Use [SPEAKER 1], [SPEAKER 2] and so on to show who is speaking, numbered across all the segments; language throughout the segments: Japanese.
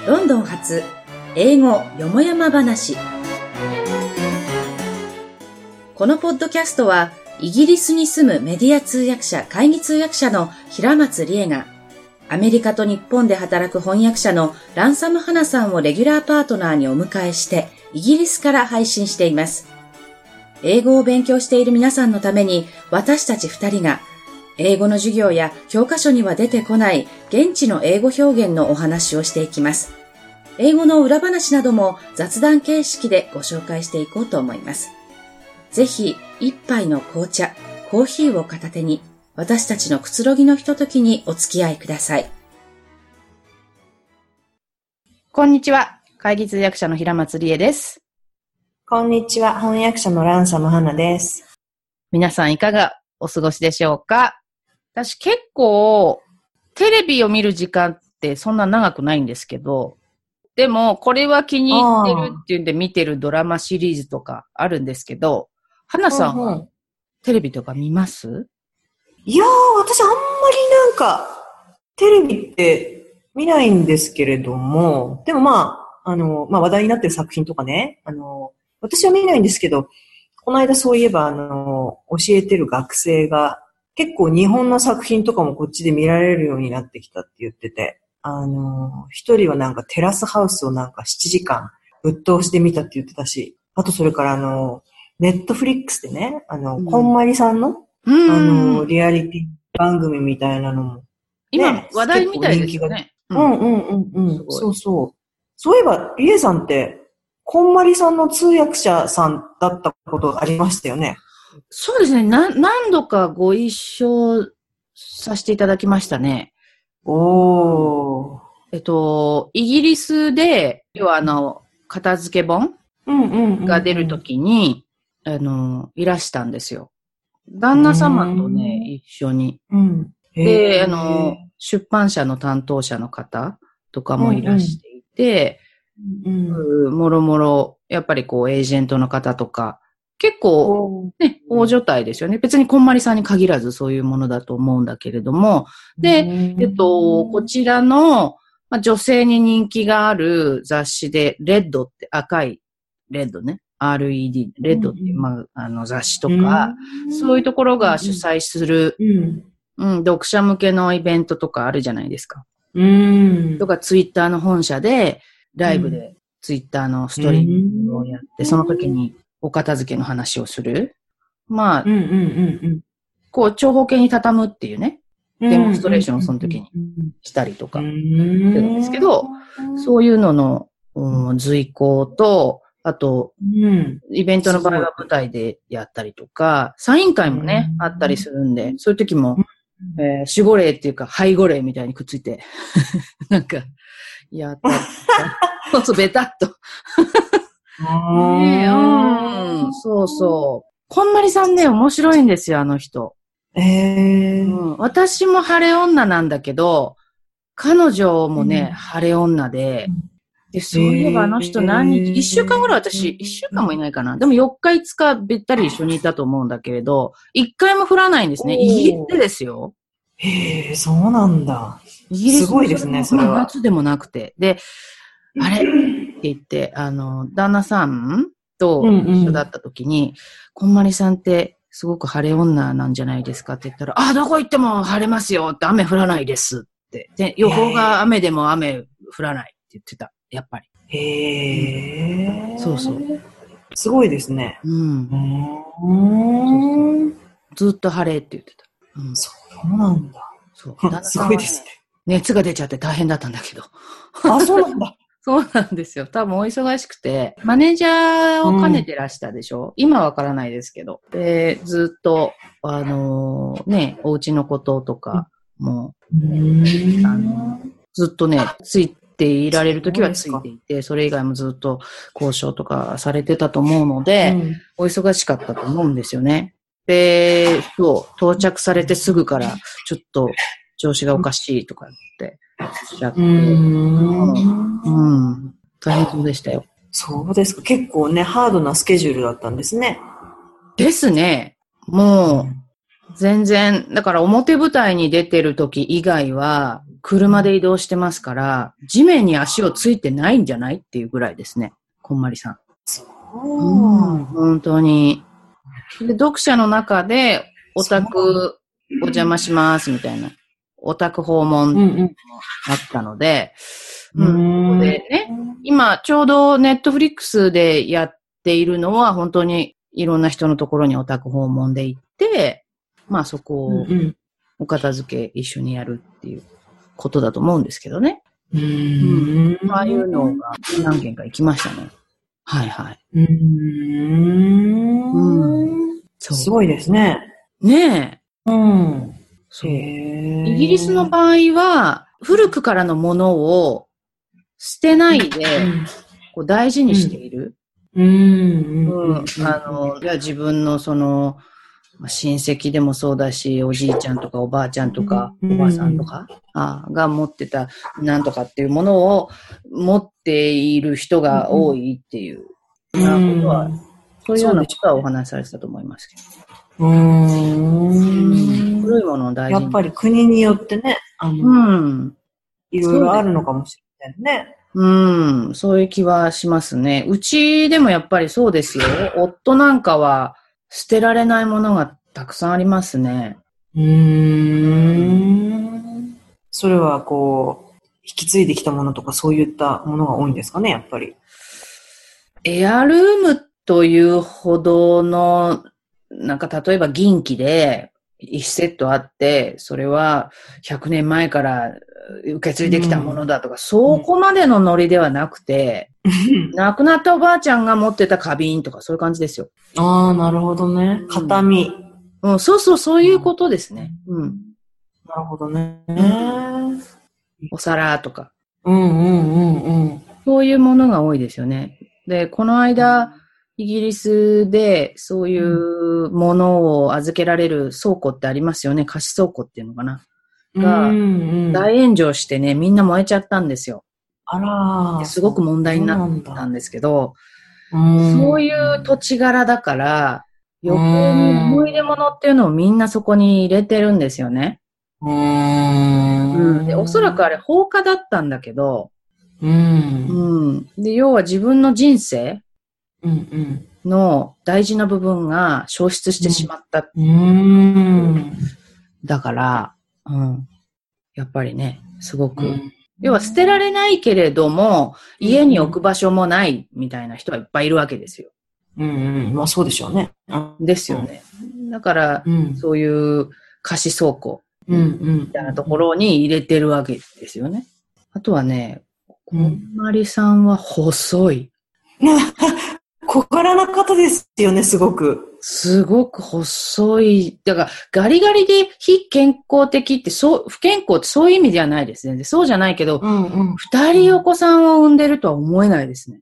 [SPEAKER 1] ロンドン発英語よもやま話。このポッドキャストはイギリスに住むメディア通訳者、会議通訳者の平松理恵がアメリカと日本で働く翻訳者のランサム花さんをレギュラーパートナーにお迎えしてイギリスから配信しています。英語を勉強している皆さんのために私たち2人が英語の授業や教科書には出てこない現地の英語表現のお話をしていきます。英語の裏話なども雑談形式でご紹介していこうと思います。ぜひ一杯の紅茶、コーヒーを片手に私たちのくつろぎのひとときにお付き合いください。こんにちは。会議通訳者の平松理恵です。
[SPEAKER 2] こんにちは。翻訳者のランサム花です。
[SPEAKER 1] 皆さんいかがお過ごしでしょうか？私結構テレビを見る時間ってそんな長くないんですけど、でもこれは気に入ってるっていうんで見てるドラマシリーズとかあるんですけど、花さんはテレビとか見ます？
[SPEAKER 2] いやー、私あんまりなんかテレビって見ないんですけれども、でも話題になってる作品とかね、私は見ないんですけど、この間そういえば教えてる学生が結構日本の作品とかもこっちで見られるようになってきたって言ってて、一人はなんかテラスハウスをなんか7時間ぶっ通しで見たって言ってたし、あとそれからネットフリックスでね、こんまりさんの、リアリティ番組みたいなのも、ね、
[SPEAKER 1] 今話題みたいですよね。
[SPEAKER 2] そうそう。そういえば、リエさんって、こんまりさんの通訳者さんだったことがありましたよね。
[SPEAKER 1] そうですね。何度かご一緒させていただきましたね。
[SPEAKER 2] おー。
[SPEAKER 1] イギリスで、要は片付け本が出るときに、いらしたんですよ。旦那様とね、一緒に。で、出版社の担当者の方とかもいらしていて、もろもろ、やっぱりこう、エージェントの方とか、結構、ね、大所帯ですよね。別にこんまりさんに限らずそういうものだと思うんだけれども。で、こちらの、女性に人気がある雑誌で、レッドって赤いレッドね。RED、レッドっていう、雑誌とか、そういうところが主催する、読者向けのイベントとかあるじゃないですか。とか、ツイッターの本社で、ライブでツイッターのストリーミングをやって、その時にお片付けの話をする。こう、長方形に畳むっていうね、デモンストレーションをその時にしたりとか、するんですけど、そういうのの、随行と、あと、イベントの場合は舞台でやったりとか、サイン会もね、あったりするんで、そういう時も、守護霊っていうか、背後霊みたいにくっついて、なんか、やったりとか、そう、ベタっと。そうそう。こんまりさんね、面白いんですよ、あの人。私も晴れ女なんだけど、彼女もね、晴れ女で、で、そういえばあの人何日、1週間ぐらい私、1週間もいないかな。でも4日5日べったり一緒にいたと思うんだけれど、1回も降らないんですね。イギリスでですよ。
[SPEAKER 2] へえ、そうなんだ。
[SPEAKER 1] イギリス
[SPEAKER 2] すごいですね、それは。
[SPEAKER 1] 夏でもなくて。で、あれって言って、旦那さんと一緒だった時に、こんまりさんってすごく晴れ女なんじゃないですかって言ったら、どこ行っても晴れますよって雨降らないですって。で、予報が雨でも雨降らないって言ってた。やっぱり。
[SPEAKER 2] へー。
[SPEAKER 1] そうそう。
[SPEAKER 2] すごいですね。
[SPEAKER 1] ずっと晴れって言ってた。
[SPEAKER 2] そうなんだ。
[SPEAKER 1] そう。
[SPEAKER 2] すごいですね。
[SPEAKER 1] 熱が出ちゃって大変だったんだけど。
[SPEAKER 2] そうなんだ。
[SPEAKER 1] そうなんですよ。多分お忙しくて、マネージャーを兼ねてらしたでしょ、今はわからないですけど。で、ずっと、お家のこととかも、ずっとね、ついていられるときはついていて、それ以外もずっと交渉とかされてたと思うので、お忙しかったと思うんですよね。で、到着されてすぐから、ちょっと調子がおかしいとかっておっしゃって、大変そうでしたよ。
[SPEAKER 2] そうですか。結構ね、ハードなスケジュールだったんですね。
[SPEAKER 1] ですね。もう、全然、だから表舞台に出てる時以外は、 車で移動してますから、地面に足をついてないんじゃないっていうぐらいですね。こんまりさん。本当に。で、読者の中で、オタクお邪魔しますみたいな。オタク訪問もあったので、ここでね、今ちょうどネットフリックスでやっているのは本当にいろんな人のところにオタク訪問で行って、まあそこをお片付け一緒にやるっていうことだと思うんですけどね。ああいうのが何件か行きましたね。はいはい。
[SPEAKER 2] すごいですね。
[SPEAKER 1] ねえ。
[SPEAKER 2] そう。
[SPEAKER 1] イギリスの場合は、古くからのものを捨てないで、こう大事にしている。じゃあ自分のその、親戚でもそうだし、おじいちゃんとかおばあちゃんとか、おばあさんとかが持ってたなんとかっていうものを持っている人が多いっていうことは、そういうようなことはお話しされてたと思いますけど。古いものを大事に。
[SPEAKER 2] やっぱり国によってね、いろいろあるのかもしれないね。
[SPEAKER 1] そういう気はしますね。うちでもやっぱりそうですよ。夫なんかは捨てられないものがたくさんありますね。
[SPEAKER 2] それはこう、引き継いできたものとかそういったものが多いんですかね、やっぱり。
[SPEAKER 1] エアルームというほどの、なんか例えば銀器で1セットあって、それは100年前から受け継いできたものだとか、そこまでのノリではなくて、亡くなったおばあちゃんが持ってた花瓶とかそういう感じですよ。
[SPEAKER 2] ああ、なるほどね。形見。
[SPEAKER 1] そういうことですね。
[SPEAKER 2] なるほどね。
[SPEAKER 1] お皿とか。そういうものが多いですよね。で、この間、イギリスでそういうものを預けられる倉庫ってありますよね。貸し倉庫っていうのかな。が、大炎上してね、みんな燃えちゃったんですよ。すごく問題になったんですけど、そういう土地柄だから、余計に思い出物っていうのをみんなそこに入れてるんですよね。で、おそらくあれ放火だったんだけど、で、要は自分の人生の大事な部分が消失してしまった。だから、やっぱりね、すごく。要は捨てられないけれども、家に置く場所もないみたいな人はいっぱいいるわけですよ。
[SPEAKER 2] まあそうでしょうね。
[SPEAKER 1] ですよね。だから、そういう貸し倉庫みたいなところに入れてるわけですよね。あとはね、こんまりさんは細い。
[SPEAKER 2] 小柄な方ですよね、すごく。
[SPEAKER 1] すごく細い。だから、ガリガリで非健康的って、不健康ってそういう意味ではないですね。そうじゃないけど、二人お子さんを産んでるとは思えないですね。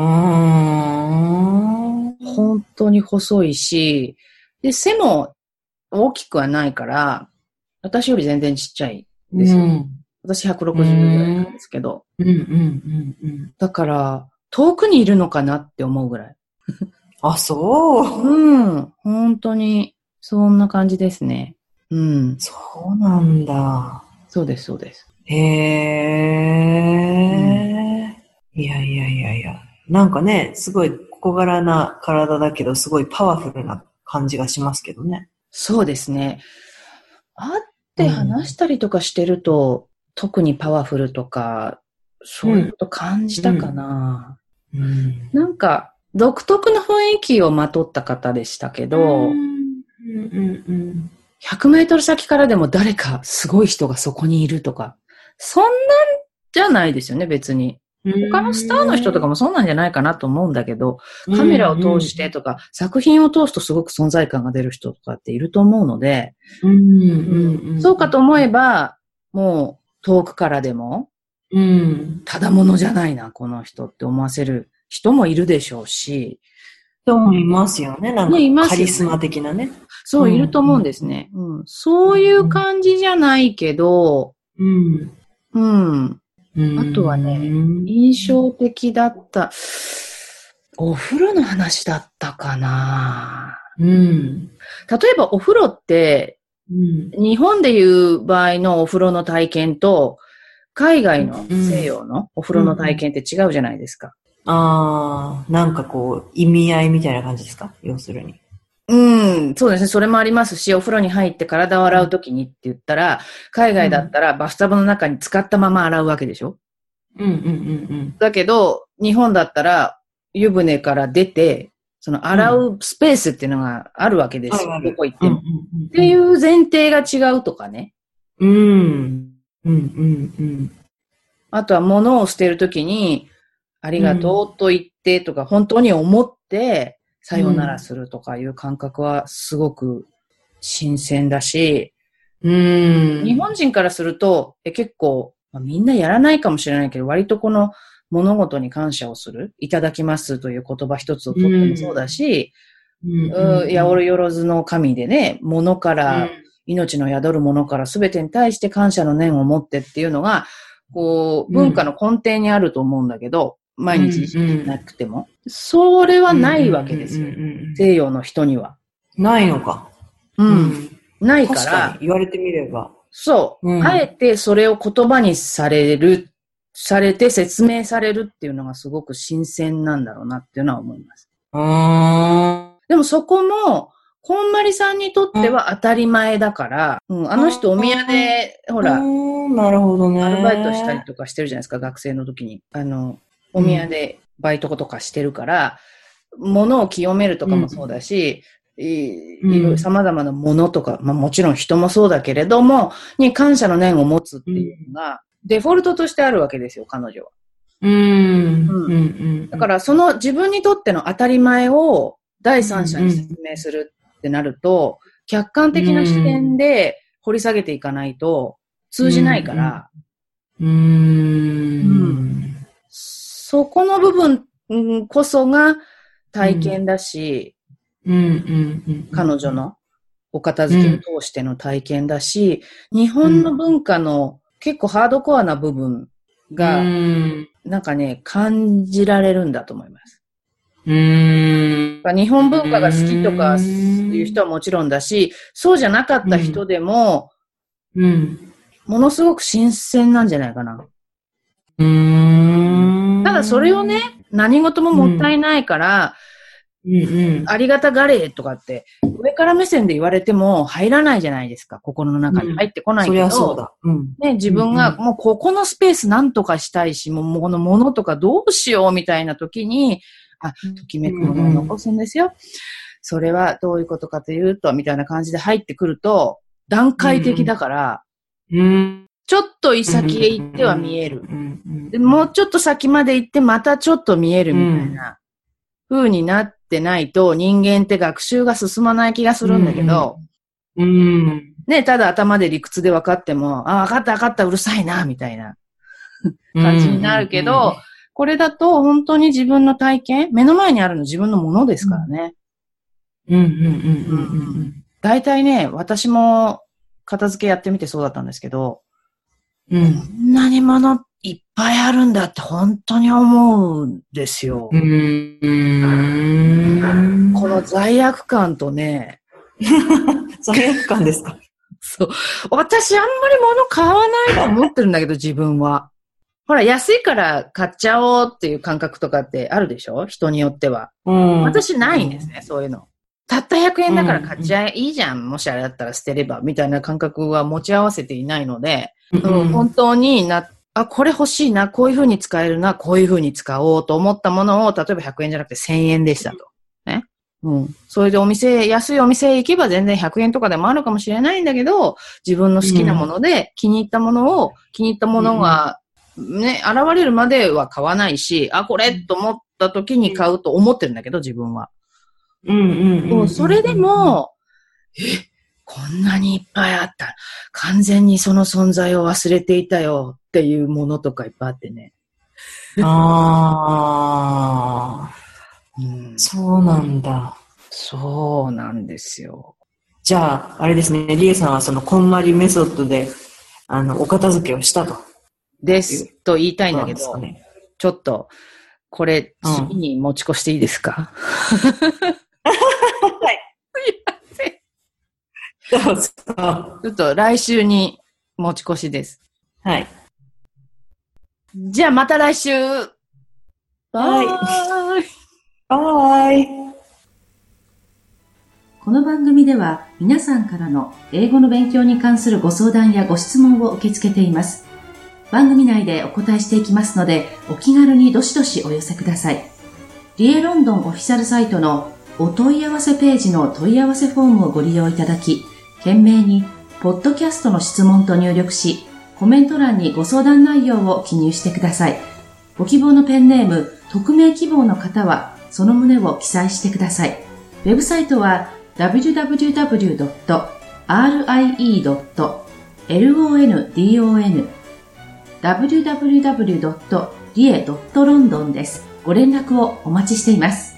[SPEAKER 1] 本当に細いし、で、背も大きくはないから、私より全然ちっちゃいですよ。私160ぐらいなんですけど。だから、遠くにいるのかなって思うぐらい。
[SPEAKER 2] あ、そう。
[SPEAKER 1] 本当に、そんな感じですね。
[SPEAKER 2] そうなんだ。
[SPEAKER 1] そうです、そうです。
[SPEAKER 2] へえ。いや。なんかね、すごい小柄な体だけど、すごいパワフルな感じがしますけどね。
[SPEAKER 1] そうですね。会って話したりとかしてると、特にパワフルとか、そういうこと感じたかな。なんか、独特の雰囲気をまとった方でしたけど、100メートル先からでも誰かすごい人がそこにいるとか、そんなんじゃないですよね、別に。他のスターの人とかもそうなんじゃないかなと思うんだけど、カメラを通してとか、作品を通すとすごく存在感が出る人とかっていると思うので、そうかと思えば、もう遠くからでも、ただものじゃないな、この人って思わせる人もいるでしょうし。
[SPEAKER 2] 人もいますよね、なんかカリスマ的なね。
[SPEAKER 1] そう、いると思うんですね。そういう感じじゃないけど、あとはね、印象的だった、お風呂の話だったかな。例えばお風呂って、日本でいう場合のお風呂の体験と、 海外の西洋のお風呂の体験って違うじゃないですか。
[SPEAKER 2] なんかこう、意味合いみたいな感じですか？要するに。
[SPEAKER 1] そうですね。それもありますし、お風呂に入って体を洗うときにって言ったら、海外だったらバスタブの中に浸かったまま洗うわけでしょ？だけど、日本だったら湯船から出て、その洗うスペースっていうのがあるわけですよ。どこ行っても。っていう前提が違うとかね。あとは物を捨てるときに、ありがとうと言ってとか、本当に思って、さよならするとかいう感覚はすごく新鮮だし、日本人からすると、結構、みんなやらないかもしれないけど、割とこの物事に感謝をする、いただきますという言葉一つをとってもそうだし、やおよろずの神でね、物から、命の宿るものから全てに対して感謝の念を持ってっていうのが、こう、文化の根底にあると思うんだけど、毎日意識しなくても。それはないわけですよ。西洋の人には。
[SPEAKER 2] ないのか。
[SPEAKER 1] ないから。
[SPEAKER 2] 確かに言われてみれば。
[SPEAKER 1] そう。あえてそれを言葉にされて説明されるっていうのがすごく新鮮なんだろうなっていうのは思います。でもそこも、こんまりさんにとっては当たり前だから、あの人お宮で、ほら、
[SPEAKER 2] なるほどね。
[SPEAKER 1] アルバイトしたりとかしてるじゃないですか、学生の時に。お宮でバイトとかしてるから、物を清めるとかもそうだし、様々なものとか、もちろん人もそうだけれども、に感謝の念を持つっていうのが、デフォルトとしてあるわけですよ、彼女は。だから、その自分にとっての当たり前を第三者に説明するってなると、客観的な視点で掘り下げていかないと通じないから、そこの部分こそが体験だし、彼女のお片付けを通しての体験だし、日本の文化の結構ハードコアな部分が、なんかね、感じられるんだと思います。日本文化が好きとかいう人はもちろんだし、そうじゃなかった人でも、ものすごく新鮮なんじゃないかな。ただそれをね、何事ももったいないから、ありがたがれとかって、上から目線で言われても入らないじゃないですか。心の中に入ってこないけど、
[SPEAKER 2] そうだ。
[SPEAKER 1] ね、自分がもうここのスペースなんとかしたいし、もうこのものとかどうしようみたいな時に、ときめくものを残すんですよ。それはどういうことかというと、みたいな感じで入ってくると、段階的だから、ちょっと先へ行っては見える。でもうちょっと先まで行ってまたちょっと見えるみたいな風になってないと人間って学習が進まない気がするんだけど、ね、ただ頭で理屈で分かっても、分かった分かった、うるさいな、みたいな感じになるけど、これだと本当に自分の体験、目の前にあるの自分のものですからね。大体ね、私も片付けやってみてそうだったんですけど、こんなに物いっぱいあるんだって本当に思うんですよ。この罪悪感とね。
[SPEAKER 2] 罪悪感ですか？
[SPEAKER 1] そう。私あんまり物買わないと思ってるんだけど、自分は。ほら、安いから買っちゃおうっていう感覚とかってあるでしょ？人によっては。私ないんですね、そういうの。たった100円だから買っちゃいいじゃん。もしあれだったら捨てれば、みたいな感覚は持ち合わせていないので、本当にこれ欲しいな、こういう風に使えるな、こういう風に使おうと思ったものを、例えば100円じゃなくて1000円でしたと。ね。それで安いお店へ行けば全然100円とかでもあるかもしれないんだけど、自分の好きなもので気に入ったものが、ね、現れるまでは買わないし、これと思った時に買うと思ってるんだけど、自分は。それでも、こんなにいっぱいあった。完全にその存在を忘れていたよっていうものとかいっぱいあってね。
[SPEAKER 2] そうなんだ。
[SPEAKER 1] そうなんですよ。
[SPEAKER 2] じゃあ、あれですね、リエさんはそのこんまりメソッドで、お片付けをしたと。
[SPEAKER 1] ですと言いたいんだけど、ちょっと、これ、次に持ち越していいですか？はい。どうぞ。ちょっと来週に持ち越しです。
[SPEAKER 2] はい。
[SPEAKER 1] じゃあまた来週。バイ。
[SPEAKER 2] バイ。
[SPEAKER 3] この番組では皆さんからの英語の勉強に関するご相談やご質問を受け付けています。番組内でお答えしていきますので、お気軽にどしどしお寄せください。リエロンドンオフィシャルサイトのお問い合わせページの問い合わせフォームをご利用いただき、懸命にポッドキャストの質問と入力し、コメント欄にご相談内容を記入してください。ご希望のペンネーム、匿名希望の方はその旨を記載してください。ウェブサイトはwww.rie.london www.rie.london です。ご連絡をお待ちしています。